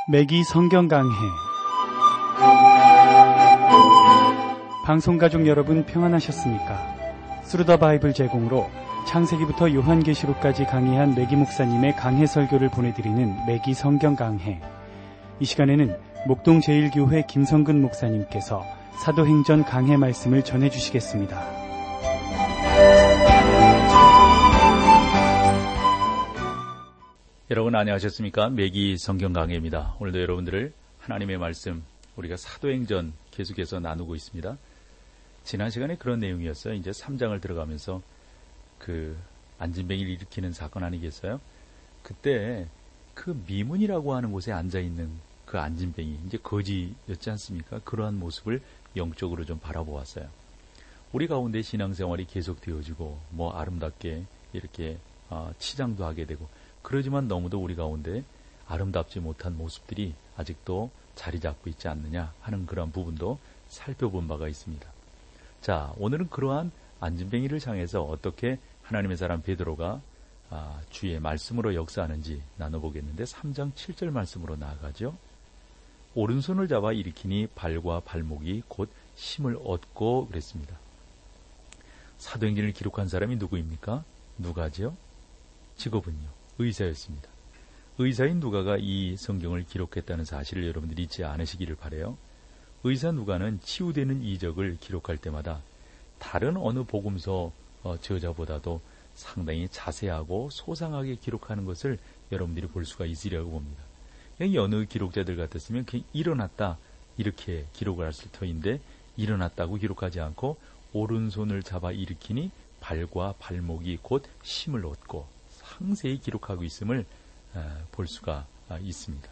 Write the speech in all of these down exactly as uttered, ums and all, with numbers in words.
매기 성경 강해. 방송가족 여러분 평안하셨습니까? 스루더 바이블 제공으로 창세기부터 요한계시록까지 강해한 매기 목사님의 강해 설교를 보내드리는 매기 성경 강해. 이 시간에는 목동 제일교회 김성근 목사님께서 사도행전 강해 말씀을 전해주시겠습니다. 여러분 안녕하셨습니까? 매기 성경 강해입니다. 오늘도 여러분들을 하나님의 말씀, 우리가 사도행전 계속해서 나누고 있습니다. 지난 시간에 그런 내용이었어요. 이제 삼 장을 들어가면서 그 안진뱅이를 일으키는 사건 아니겠어요? 그때 그 미문이라고 하는 곳에 앉아있는 그 안진뱅이, 이제 거지였지 않습니까? 그러한 모습을 영적으로 좀 바라보았어요. 우리 가운데 신앙생활이 계속 되어지고 뭐 아름답게 이렇게 어, 치장도 하게 되고, 그러지만 너무도 우리 가운데 아름답지 못한 모습들이 아직도 자리 잡고 있지 않느냐 하는 그런 부분도 살펴본 바가 있습니다. 자, 오늘은 그러한 안진뱅이를 향해서 어떻게 하나님의 사람 베드로가 아, 주의 말씀으로 역사하는지 나눠보겠는데, 삼 장 칠 절 말씀으로 나아가죠. 오른손을 잡아 일으키니 발과 발목이 곧 힘을 얻고 그랬습니다. 사도행전을 기록한 사람이 누구입니까? 누가죠? 직업은요? 의사였습니다. 의사인 누가가 이 성경을 기록했다는 사실을 여러분들이 잊지 않으시기를 바라요. 의사 누가는 치유되는 이적을 기록할 때마다 다른 어느 복음서 저자보다도 상당히 자세하고 소상하게 기록하는 것을 여러분들이 볼 수가 있으리라고 봅니다. 어느 기록자들 같았으면 그냥 일어났다 이렇게 기록을 했을 터인데, 일어났다고 기록하지 않고 오른손을 잡아 일으키니 발과 발목이 곧 힘을 얻고 상세히 기록하고 있음을 볼 수가 있습니다.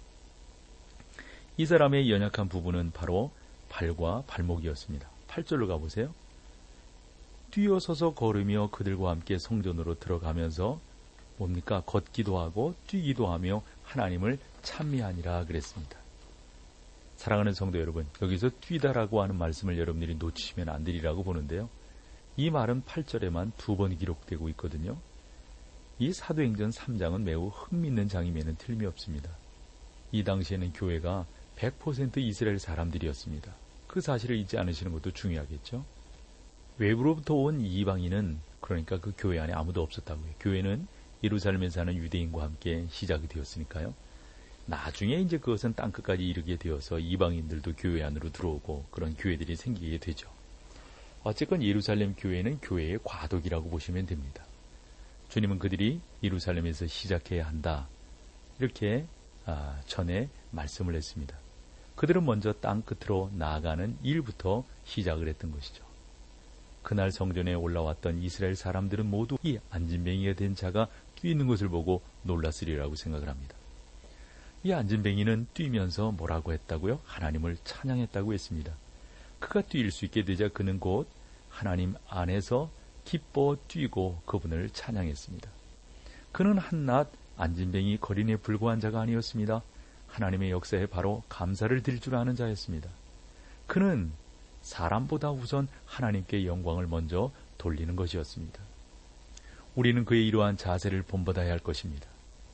이 사람의 연약한 부분은 바로 발과 발목이었습니다. 팔 절로 가보세요. 뛰어서서 걸으며 그들과 함께 성전으로 들어가면서 뭡니까? 걷기도 하고 뛰기도 하며 하나님을 찬미하니라 그랬습니다. 사랑하는 성도 여러분, 여기서 뛰다라고 하는 말씀을 여러분들이 놓치시면 안 되리라고 보는데요. 이 말은 팔 절에만 두 번 기록되고 있거든요. 이 사도행전 삼 장은 매우 흥미있는 장이면은 틀림이 없습니다. 이 당시에는 교회가 백 퍼센트 이스라엘 사람들이었습니다. 그 사실을 잊지 않으시는 것도 중요하겠죠. 외부로부터 온 이방인은, 그러니까 그 교회 안에 아무도 없었다고요. 교회는 예루살렘에 사는 유대인과 함께 시작이 되었으니까요. 나중에 이제 그것은 땅끝까지 이르게 되어서 이방인들도 교회 안으로 들어오고 그런 교회들이 생기게 되죠. 어쨌건 예루살렘 교회는 교회의 과도기라고 보시면 됩니다. 주님은 그들이 예루살렘에서 시작해야 한다, 이렇게 아, 전에 말씀을 했습니다. 그들은 먼저 땅끝으로 나아가는 일부터 시작을 했던 것이죠. 그날 성전에 올라왔던 이스라엘 사람들은 모두 이 안진뱅이가 된 자가 뛰는 것을 보고 놀랐으리라고 생각을 합니다. 이 안진뱅이는 뛰면서 뭐라고 했다고요? 하나님을 찬양했다고 했습니다. 그가 뛸 수 있게 되자 그는 곧 하나님 안에서 기뻐 뛰고 그분을 찬양했습니다. 그는 한낱 안진뱅이 거린에 불과한 자가 아니었습니다. 하나님의 역사에 바로 감사를 드릴 줄 아는 자였습니다. 그는 사람보다 우선 하나님께 영광을 먼저 돌리는 것이었습니다. 우리는 그의 이러한 자세를 본받아야 할 것입니다.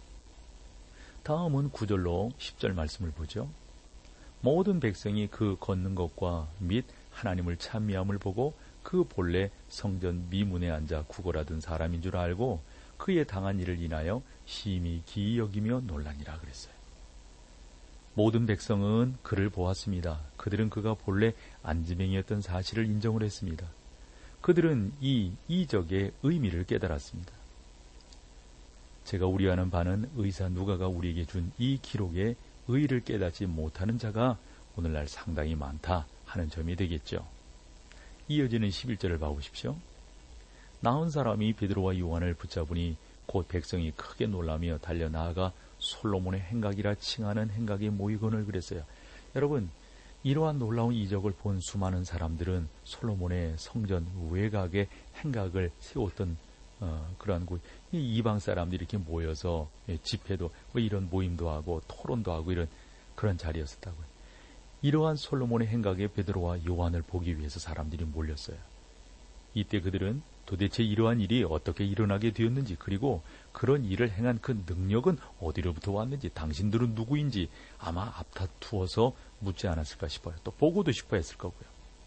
다음은 구 절로 십 절 말씀을 보죠. 모든 백성이 그 걷는 것과 및 하나님을 찬미함을 보고 그 본래 성전 미문에 앉아 구걸하던 사람인 줄 알고 그의 당한 일을 인하여 심히 기이 여기며 놀라니라 그랬어요. 모든 백성은 그를 보았습니다. 그들은 그가 본래 안진뱅이였던 사실을 인정을 했습니다. 그들은 이 이적의 의미를 깨달았습니다. 제가 우려하는 바는 의사 누가가 우리에게 준 이 기록의 의의를 깨닫지 못하는 자가 오늘날 상당히 많다 하는 점이 되겠죠. 이어지는 십일 절을 봐보십시오. 나온 사람이 베드로와 요한을 붙잡으니 곧 백성이 크게 놀라며 달려나아가 솔로몬의 행각이라 칭하는 행각에 모이거늘 그랬어요. 여러분, 이러한 놀라운 이적을 본 수많은 사람들은 솔로몬의 성전 외곽에 행각을 세웠던 어, 그러한 곳, 이방 사람들이 이렇게 모여서 집회도 뭐 이런 모임도 하고 토론도 하고 이런 그런 자리였었다고요. 이러한 솔로몬의 행각에 베드로와 요한을 보기 위해서 사람들이 몰렸어요. 이때 그들은 도대체 이러한 일이 어떻게 일어나게 되었는지, 그리고 그런 일을 행한 그 능력은 어디로부터 왔는지, 당신들은 누구인지 아마 앞다투어서 묻지 않았을까 싶어요. 또 보고도 싶어 했을 거고요.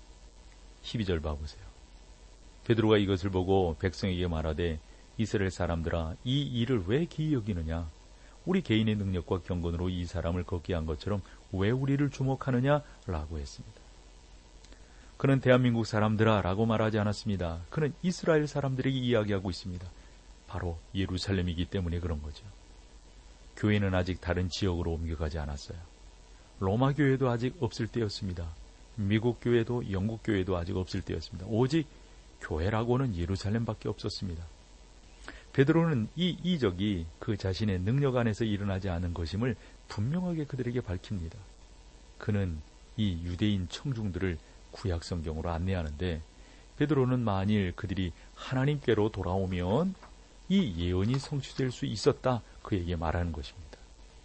십이 절 봐보세요. 베드로가 이것을 보고 백성에게 말하되 이스라엘 사람들아, 이 일을 왜 기이 여기느냐? 우리 개인의 능력과 경건으로 이 사람을 걷게 한 것처럼 왜 우리를 주목하느냐? 라고 했습니다. 그는 대한민국 사람들아 라고 말하지 않았습니다. 그는 이스라엘 사람들에게 이야기하고 있습니다. 바로 예루살렘이기 때문에 그런 거죠. 교회는 아직 다른 지역으로 옮겨가지 않았어요. 로마 교회도 아직 없을 때였습니다. 미국 교회도 영국 교회도 아직 없을 때였습니다. 오직 교회라고는 예루살렘밖에 없었습니다. 베드로는 이 이적이 그 자신의 능력 안에서 일어나지 않은 것임을 분명하게 그들에게 밝힙니다. 그는 이 유대인 청중들을 구약 성경으로 안내하는데, 베드로는 만일 그들이 하나님께로 돌아오면 이 예언이 성취될 수 있었다, 그에게 말하는 것입니다.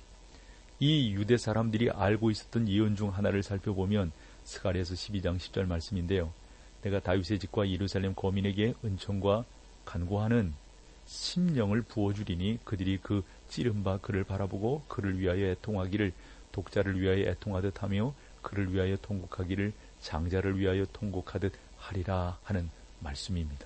이 유대 사람들이 알고 있었던 예언 중 하나를 살펴보면 스가랴서 십이 장 십 절 말씀인데요. 내가 다윗의 집과 예루살렘 거민에게 은총과 간구하는 심령을 부어주리니 그들이 그 찌른 바 그를 바라보고 그를 위하여 애통하기를 독자를 위하여 애통하듯 하며 그를 위하여 통곡하기를 장자를 위하여 통곡하듯 하리라 하는 말씀입니다.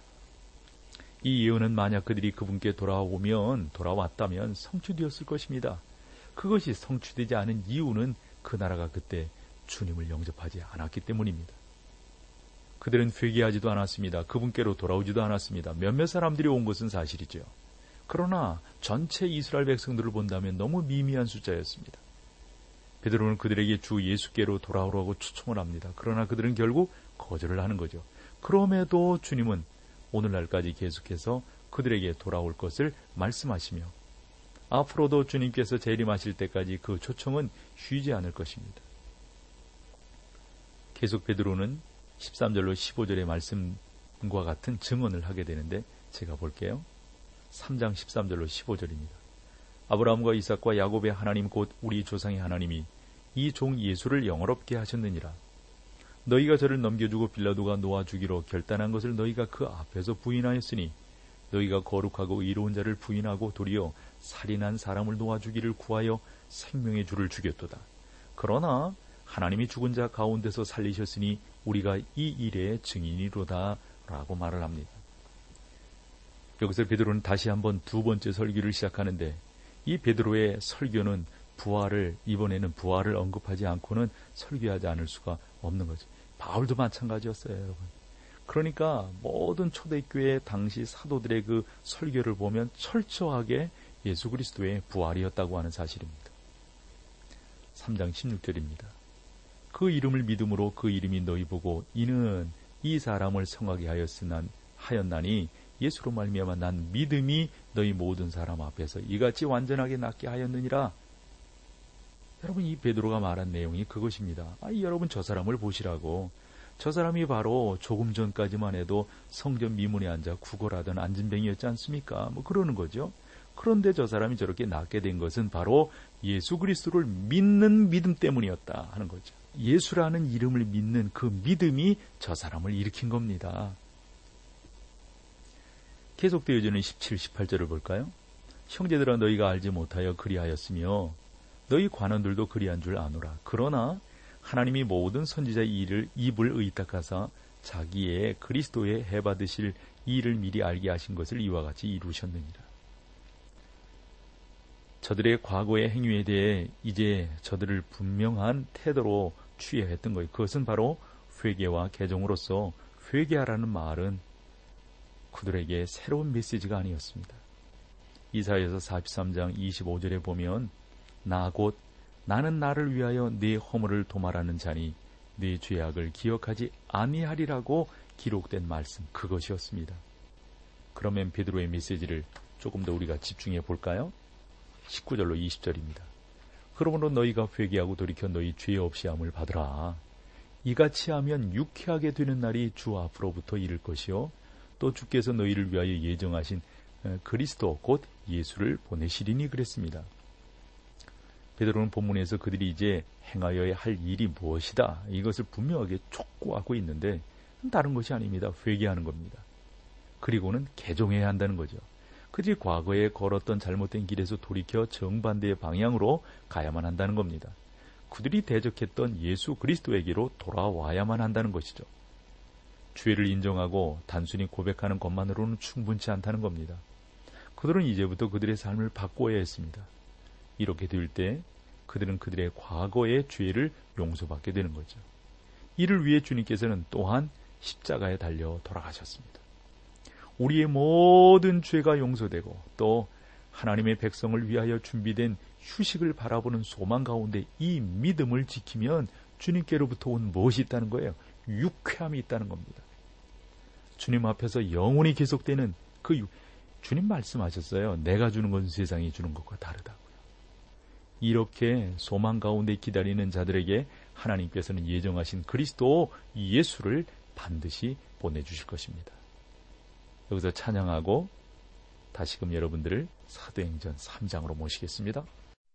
이 예언은 만약 그들이 그분께 돌아오면 돌아왔다면 성취되었을 것입니다. 그것이 성취되지 않은 이유는 그 나라가 그때 주님을 영접하지 않았기 때문입니다. 그들은 회개하지도 않았습니다. 그분께로 돌아오지도 않았습니다. 몇몇 사람들이 온 것은 사실이죠. 그러나 전체 이스라엘 백성들을 본다면 너무 미미한 숫자였습니다. 베드로는 그들에게 주 예수께로 돌아오라고 추청을 합니다. 그러나 그들은 결국 거절을 하는 거죠. 그럼에도 주님은 오늘날까지 계속해서 그들에게 돌아올 것을 말씀하시며 앞으로도 주님께서 재림하실 때까지 그 초청은 쉬지 않을 것입니다. 계속 베드로는 십삼 절로 십오 절의 말씀과 같은 증언을 하게 되는데 제가 볼게요. 삼 장 십삼 절로 십오 절입니다. 아브라함과 이삭과 야곱의 하나님 곧 우리 조상의 하나님이 이 종 예수를 영어롭게 하셨느니라. 너희가 저를 넘겨주고 빌라도가 놓아주기로 결단한 것을 너희가 그 앞에서 부인하였으니 너희가 거룩하고 의로운 자를 부인하고 도리어 살인한 사람을 놓아주기를 구하여 생명의 주를 죽였도다. 그러나 하나님이 죽은 자 가운데서 살리셨으니 우리가 이 일의 증인이로다 라고 말을 합니다. 여기서 베드로는 다시 한번 두 번째 설교를 시작하는데 이 베드로의 설교는 부활을 이번에는 부활을 언급하지 않고는 설교하지 않을 수가 없는 거죠. 바울도 마찬가지였어요, 여러분. 그러니까 모든 초대교회 당시 사도들의 그 설교를 보면 철저하게 예수 그리스도의 부활이었다고 하는 사실입니다. 삼 장 십육 절입니다. 그 이름을 믿음으로 그 이름이 너희 보고 이는 이 사람을 성하게 하였으나 하였나니 예수로 말미암아 난 믿음이 너희 모든 사람 앞에서 이같이 완전하게 낫게 하였느니라. 여러분, 이 베드로가 말한 내용이 그것입니다. 아니, 여러분, 저 사람을 보시라고. 저 사람이 바로 조금 전까지만 해도 성전 미문에 앉아 구걸하던 안진뱅이였지 않습니까? 뭐 그러는 거죠. 그런데 저 사람이 저렇게 낫게 된 것은 바로 예수 그리스도를 믿는 믿음 때문이었다 하는 거죠. 예수라는 이름을 믿는 그 믿음이 저 사람을 일으킨 겁니다. 계속되어지는 십칠, 십팔 절을 볼까요? 형제들아, 너희가 알지 못하여 그리하였으며 너희 관원들도 그리한 줄 아노라. 그러나 하나님이 모든 선지자의 일을 입을 의탁하사 자기의 그리스도의 해받으실 일을 미리 알게 하신 것을 이와 같이 이루셨느니라. 저들의 과거의 행위에 대해 이제 저들을 분명한 태도로 취해야 했던 거예요. 그것은 바로 회개와 개종으로서 회개하라는 말은 그들에게 새로운 메시지가 아니었습니다. 이사야서 사십삼 장 이십오 절에 보면 나 곧 나는 나를 위하여 네 허물을 도말하는 자니 네 죄악을 기억하지 아니하리라고 기록된 말씀, 그것이었습니다. 그러면 베드로의 메시지를 조금 더 우리가 집중해 볼까요? 십구 절로 이십 절입니다. 그러므로 너희가 회개하고 돌이켜 너희 죄 없이 함을 받으라. 이같이 하면 유쾌하게 되는 날이 주 앞으로부터 이를 것이요 또 주께서 너희를 위하여 예정하신 그리스도 곧 예수를 보내시리니 그랬습니다. 베드로는 본문에서 그들이 이제 행하여야 할 일이 무엇이다, 이것을 분명하게 촉구하고 있는데 다른 것이 아닙니다. 회개하는 겁니다. 그리고는 개종해야 한다는 거죠. 그들이 과거에 걸었던 잘못된 길에서 돌이켜 정반대의 방향으로 가야만 한다는 겁니다. 그들이 대적했던 예수 그리스도에게로 돌아와야만 한다는 것이죠. 죄를 인정하고 단순히 고백하는 것만으로는 충분치 않다는 겁니다. 그들은 이제부터 그들의 삶을 바꿔야 했습니다. 이렇게 될 때 그들은 그들의 과거의 죄를 용서받게 되는 거죠. 이를 위해 주님께서는 또한 십자가에 달려 돌아가셨습니다. 우리의 모든 죄가 용서되고 또 하나님의 백성을 위하여 준비된 휴식을 바라보는 소망 가운데 이 믿음을 지키면 주님께로부터 온 무엇이 있다는 거예요? 유쾌함이 있다는 겁니다. 주님 앞에서 영원히 계속되는 그 유... 주님 말씀하셨어요. 내가 주는 것은 세상이 주는 것과 다르다고요. 이렇게 소망 가운데 기다리는 자들에게 하나님께서는 예정하신 그리스도 예수를 반드시 보내주실 것입니다. 여기서 찬양하고 다시금 여러분들을 사도행전 삼 장으로 모시겠습니다.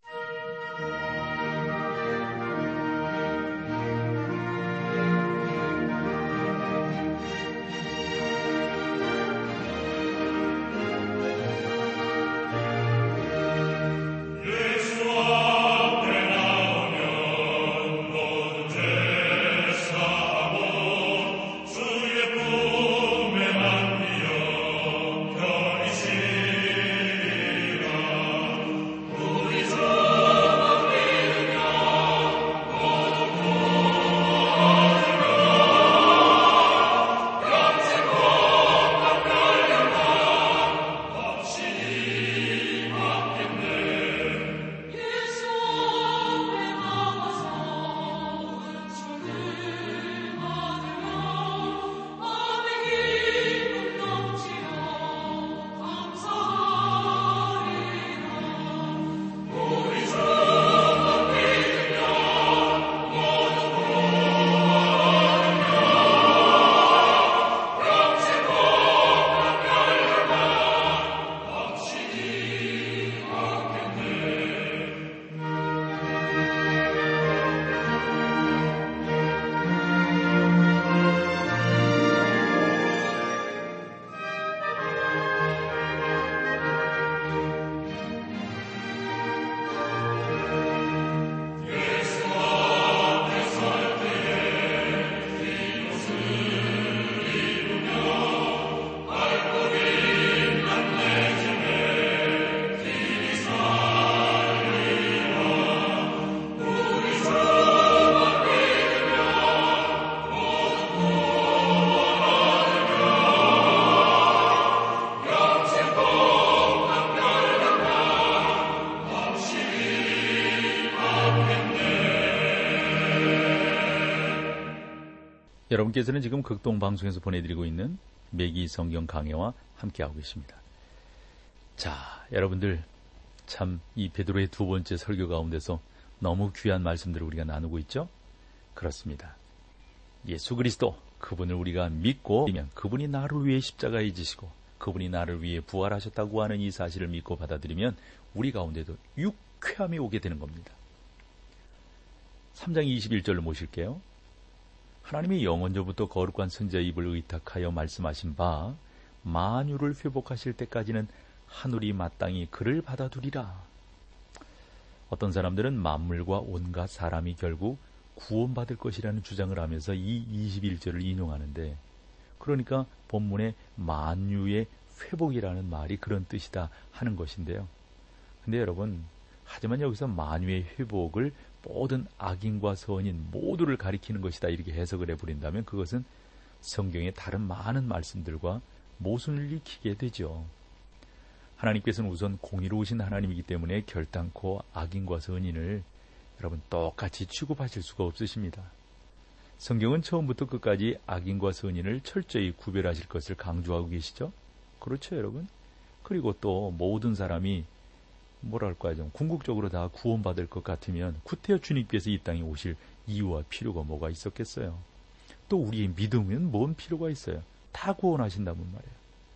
여러분께서는 지금 극동방송에서 보내드리고 있는 매기 성경 강해와 함께하고 계십니다. 자, 여러분들 참 이 베드로의 두 번째 설교 가운데서 너무 귀한 말씀들을 우리가 나누고 있죠? 그렇습니다. 예수 그리스도, 그분을 우리가 믿고 그분이 나를 위해 십자가에 지시고 그분이 나를 위해 부활하셨다고 하는 이 사실을 믿고 받아들이면 우리 가운데도 유쾌함이 오게 되는 겁니다. 삼 장 이십일 절로 모실게요. 하나님이 영원전부터 거룩한 선지자의 입을 의탁하여 말씀하신 바 만유를 회복하실 때까지는 하늘이 마땅히 그를 받아두리라. 어떤 사람들은 만물과 온갖 사람이 결국 구원받을 것이라는 주장을 하면서 이 이십일 절을 인용하는데, 그러니까 본문의 만유의 회복이라는 말이 그런 뜻이다 하는 것인데요. 근데 여러분, 하지만 여기서 만유의 회복을 모든 악인과 선인 모두를 가리키는 것이다 이렇게 해석을 해버린다면 그것은 성경의 다른 많은 말씀들과 모순을 일으키게 되죠. 하나님께서는 우선 공의로우신 하나님이기 때문에 결단코 악인과 선인을 여러분 똑같이 취급하실 수가 없으십니다. 성경은 처음부터 끝까지 악인과 선인을 철저히 구별하실 것을 강조하고 계시죠. 그렇죠, 여러분? 그리고 또 모든 사람이 뭐랄까요, 좀 궁극적으로 다 구원받을 것 같으면 구태여 주님께서 이 땅에 오실 이유와 필요가 뭐가 있었겠어요? 또 우리의 믿음은 뭔 필요가 있어요? 다 구원하신다면 말이에요.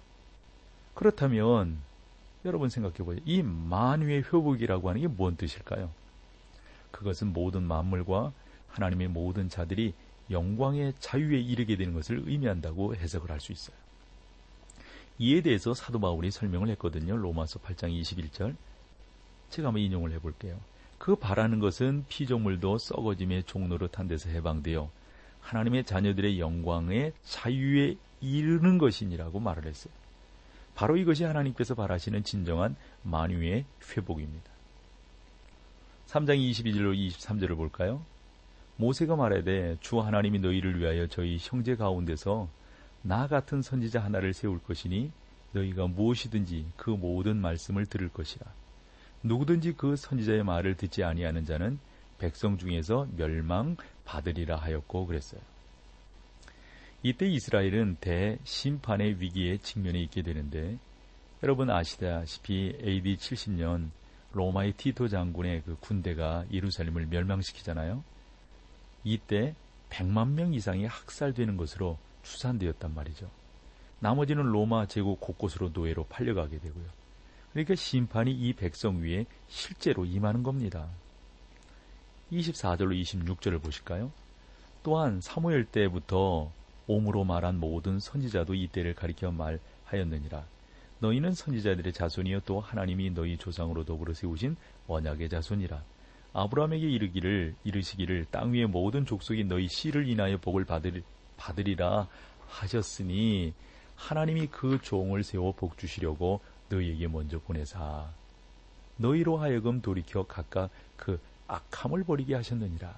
그렇다면 여러분 생각해보세요. 이 만유의 회복이라고 하는 게 뭔 뜻일까요? 그것은 모든 만물과 하나님의 모든 자들이 영광의 자유에 이르게 되는 것을 의미한다고 해석을 할 수 있어요. 이에 대해서 사도 바울이 설명을 했거든요. 로마서 팔 장 이십일 절. 제가 한번 인용을 해볼게요. 그 바라는 것은 피조물도 썩어짐의 종노릇한 데서 해방되어 하나님의 자녀들의 영광의 자유에 이르는 것이니라고 말을 했어요. 바로 이것이 하나님께서 바라시는 진정한 만유의 회복입니다. 삼 장 이십이 절로 이십삼 절을 볼까요? 모세가 말하되 주 하나님이 너희를 위하여 저희 형제 가운데서 나 같은 선지자 하나를 세울 것이니 너희가 무엇이든지 그 모든 말씀을 들을 것이라. 누구든지 그 선지자의 말을 듣지 아니하는 자는 백성 중에서 멸망받으리라 하였고 그랬어요. 이때 이스라엘은 대심판의 위기에 직면해 있게 되는데, 여러분 아시다시피 에이디 칠십 년 로마의 티토 장군의 그 군대가 예루살렘을 멸망시키잖아요. 이때 백만 명 이상이 학살되는 것으로 추산되었단 말이죠. 나머지는 로마 제국 곳곳으로 노예로 팔려가게 되고요. 그러니까 심판이 이 백성 위에 실제로 임하는 겁니다. 이십사 절로 이십육 절을 보실까요? 또한 사무엘 때부터 옴으로 말한 모든 선지자도 이때를 가리켜 말하였느니라. 너희는 선지자들의 자손이요 또 하나님이 너희 조상으로 더불어 세우신 언약의 자손이라. 아브라함에게 이르기를 이르시기를 땅 위의 모든 족속이 너희 씨를 인하여 복을 받으리, 받으리라 하셨으니 하나님이 그 종을 세워 복 주시려고 너희에게 먼저 보내사 너희로 하여금 돌이켜 각각 그 악함을 버리게 하셨느니라.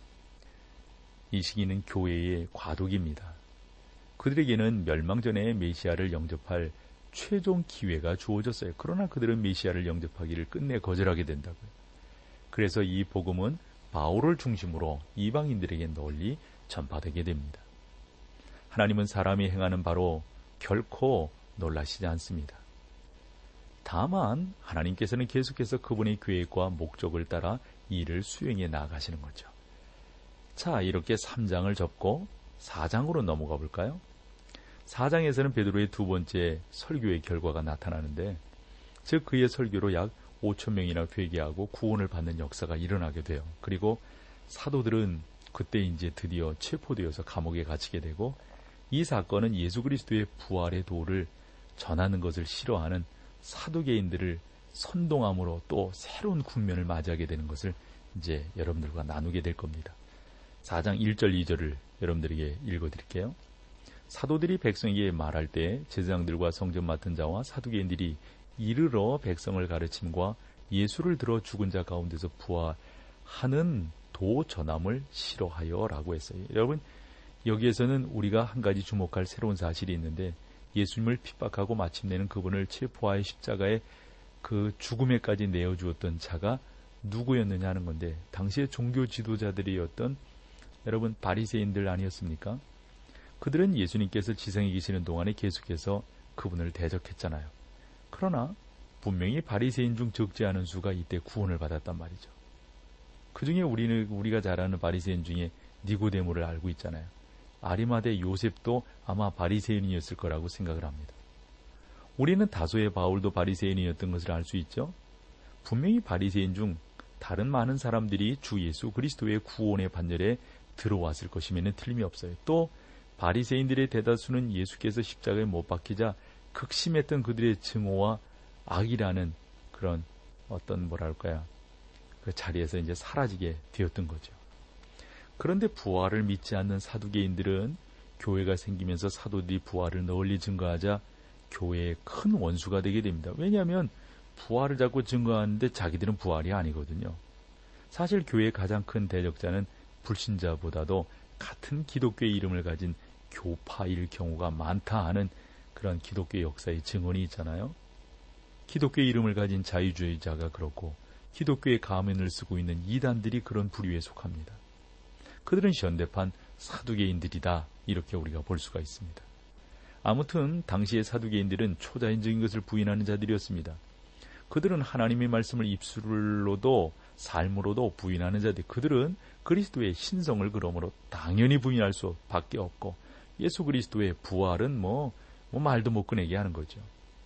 이 시기는 교회의 과도기입니다. 그들에게는 멸망 전에 메시아를 영접할 최종 기회가 주어졌어요. 그러나 그들은 메시아를 영접하기를 끝내 거절하게 된다고요. 그래서 이 복음은 바울을 중심으로 이방인들에게 널리 전파되게 됩니다. 하나님은 사람이 행하는 바로 결코 놀라시지 않습니다. 다만 하나님께서는 계속해서 그분의 계획과 목적을 따라 일을 수행해 나가시는 거죠. 자, 이렇게 삼 장을 접고 사 장으로 넘어가 볼까요? 사 장에서는 베드로의 두 번째 설교의 결과가 나타나는데, 즉 그의 설교로 약 오천 명이나 회개하고 구원을 받는 역사가 일어나게 돼요. 그리고 사도들은 그때 이제 드디어 체포되어서 감옥에 갇히게 되고, 이 사건은 예수 그리스도의 부활의 도를 전하는 것을 싫어하는 사두개인들을 선동함으로 또 새로운 국면을 맞이하게 되는 것을 이제 여러분들과 나누게 될 겁니다. 사 장 일 절 이 절을 여러분들에게 읽어드릴게요. 사도들이 백성에게 말할 때 제사장들과 성전 맡은 자와 사두개인들이 이르러 백성을 가르침과 예수를 들어 죽은 자 가운데서 부활하는 도 전함을 싫어하여 라고 했어요. 여러분, 여기에서는 우리가 한 가지 주목할 새로운 사실이 있는데, 예수님을 핍박하고 마침내는 그분을 체포하여 십자가에 그 죽음에까지 내어주었던 자가 누구였느냐 하는 건데, 당시의 종교 지도자들이었던 여러분 바리새인들 아니었습니까? 그들은 예수님께서 지상에 계시는 동안에 계속해서 그분을 대적했잖아요. 그러나 분명히 바리새인 중 적지 않은 수가 이때 구원을 받았단 말이죠. 그 중에 우리는 우리가 잘 아는 바리새인 중에 니고데모를 알고 있잖아요. 아리마대 요셉도 아마 바리새인이었을 거라고 생각을 합니다. 우리는 다소의 바울도 바리새인이었던 것을 알 수 있죠. 분명히 바리새인 중 다른 많은 사람들이 주 예수 그리스도의 구원의 반열에 들어왔을 것이면 틀림이 없어요. 또 바리새인들의 대다수는 예수께서 십자가에 못 박히자 극심했던 그들의 증오와 악이라는 그런 어떤 뭐랄까요, 그 자리에서 이제 사라지게 되었던 거죠. 그런데 부활을 믿지 않는 사두개인들은 교회가 생기면서 사도들이 부활을 널리 증거하자 교회의 큰 원수가 되게 됩니다. 왜냐하면 부활을 자꾸 증거하는데 자기들은 부활이 아니거든요. 사실 교회의 가장 큰 대적자는 불신자보다도 같은 기독교의 이름을 가진 교파일 경우가 많다 하는 그런 기독교 역사의 증언이 있잖아요. 기독교의 이름을 가진 자유주의자가 그렇고 기독교의 가면을 쓰고 있는 이단들이 그런 부류에 속합니다. 그들은 현대판 사두개인들이다, 이렇게 우리가 볼 수가 있습니다. 아무튼 당시의 사두개인들은 초자연적인 것을 부인하는 자들이었습니다. 그들은 하나님의 말씀을 입술로도 삶으로도 부인하는 자들, 그들은 그리스도의 신성을 그러므로 당연히 부인할 수밖에 없고 예수 그리스도의 부활은 뭐, 뭐 말도 못 꺼내게 하는 거죠.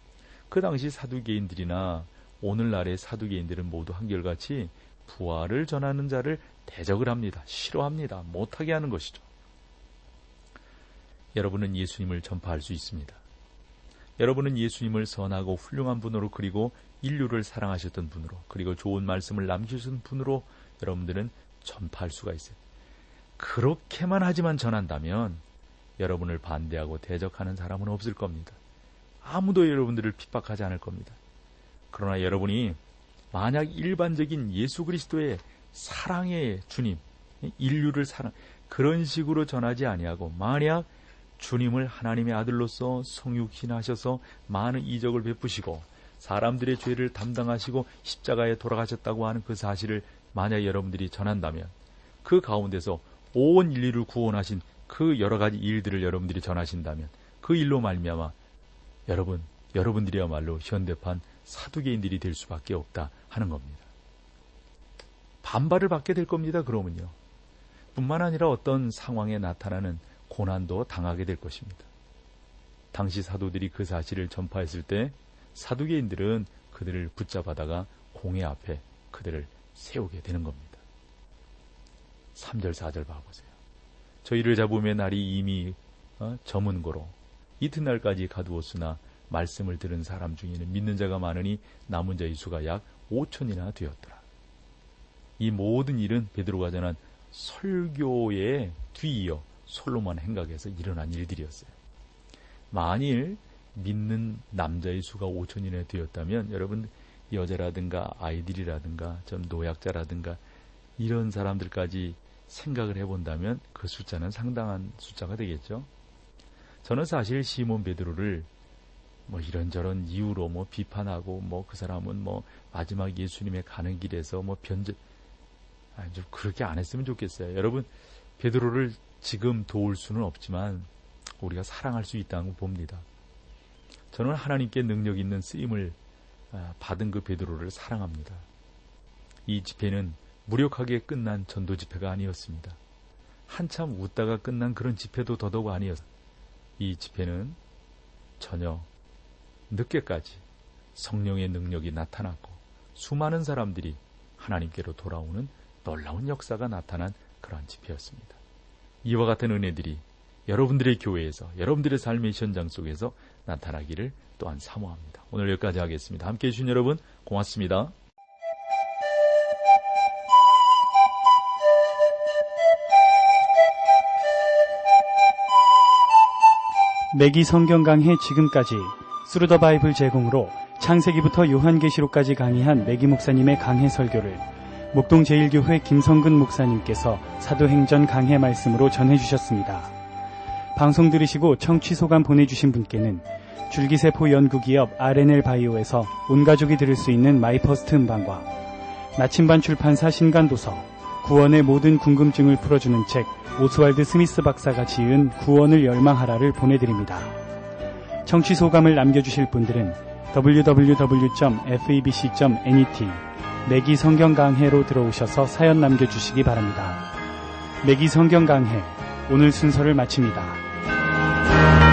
그 당시 사두개인들이나 오늘날의 사두개인들은 모두 한결같이 부활을 전하는 자를 대적을 합니다. 싫어합니다. 못하게 하는 것이죠. 여러분은 예수님을 전파할 수 있습니다. 여러분은 예수님을 선하고 훌륭한 분으로, 그리고 인류를 사랑하셨던 분으로, 그리고 좋은 말씀을 남기셨던 분으로 여러분들은 전파할 수가 있어요. 그렇게만 하지만 전한다면 여러분을 반대하고 대적하는 사람은 없을 겁니다. 아무도 여러분들을 핍박하지 않을 겁니다. 그러나 여러분이 만약 일반적인 예수 그리스도의 사랑의 주님, 인류를 사랑, 그런 식으로 전하지 아니하고, 만약 주님을 하나님의 아들로서 성육신하셔서 많은 이적을 베푸시고 사람들의 죄를 담당하시고 십자가에 돌아가셨다고 하는 그 사실을 만약 여러분들이 전한다면, 그 가운데서 온 인류를 구원하신 그 여러 가지 일들을 여러분들이 전하신다면, 그 일로 말미암아 여러분, 여러분들이야말로 현대판 사두개인들이 될 수밖에 없다 하는 겁니다. 반발을 받게 될 겁니다. 그러면요. 뿐만 아니라 어떤 상황에 나타나는 고난도 당하게 될 것입니다. 당시 사도들이 그 사실을 전파했을 때 사두개인들은 그들을 붙잡아다가 공회 앞에 그들을 세우게 되는 겁니다. 삼 절 사 절 봐보세요. 저희를 잡음의 날이 이미 어, 저문고로 이튿날까지 가두었으나 말씀을 들은 사람 중에는 믿는 자가 많으니 남은 자의 수가 약 오천이나 되었더라. 이 모든 일은 베드로가 전한 설교의 뒤이어 솔로몬 행각에서 일어난 일들이었어요. 만일 믿는 남자의 수가 오천이나 되었다면 여러분, 여자라든가 아이들이라든가 좀 노약자라든가 이런 사람들까지 생각을 해본다면 그 숫자는 상당한 숫자가 되겠죠. 저는 사실 시몬 베드로를 뭐 이런저런 이유로 뭐 비판하고 뭐 그 사람은 뭐 마지막 예수님의 가는 길에서 뭐 변절, 아니 좀 그렇게 안 했으면 좋겠어요. 여러분, 베드로를 지금 도울 수는 없지만 우리가 사랑할 수 있다는 걸 봅니다. 저는 하나님께 능력 있는 쓰임을 받은 그 베드로를 사랑합니다. 이 집회는 무력하게 끝난 전도 집회가 아니었습니다. 한참 웃다가 끝난 그런 집회도 더더욱 아니었습니다. 이 집회는 전혀 늦게까지 성령의 능력이 나타났고 수많은 사람들이 하나님께로 돌아오는 놀라운 역사가 나타난 그러한 집회였습니다. 이와 같은 은혜들이 여러분들의 교회에서, 여러분들의 삶의 현장 속에서 나타나기를 또한 사모합니다. 오늘 여기까지 하겠습니다. 함께해 주신 여러분 고맙습니다. 매기 성경 강해 지금까지 스루 더 바이블 제공으로 창세기부터 요한계시록까지 강의한 매기 목사님의 강해 설교를 목동 제일교회 김성근 목사님께서 사도행전 강해 말씀으로 전해주셨습니다. 방송 들으시고 청취 소감 보내주신 분께는 줄기세포 연구기업 알엔엘 바이오에서 온가족이 들을 수 있는 마이퍼스트 음반과 나침반 출판사 신간도서, 구원의 모든 궁금증을 풀어주는 책 오스왈드 스미스 박사가 지은 구원을 열망하라를 보내드립니다. 청취 소감을 남겨주실 분들은 더블유 더블유 더블유 점 에프이비씨 점 넷 매기 성경 강해로 들어오셔서 사연 남겨주시기 바랍니다. 매기 성경 강해, 오늘 순서를 마칩니다.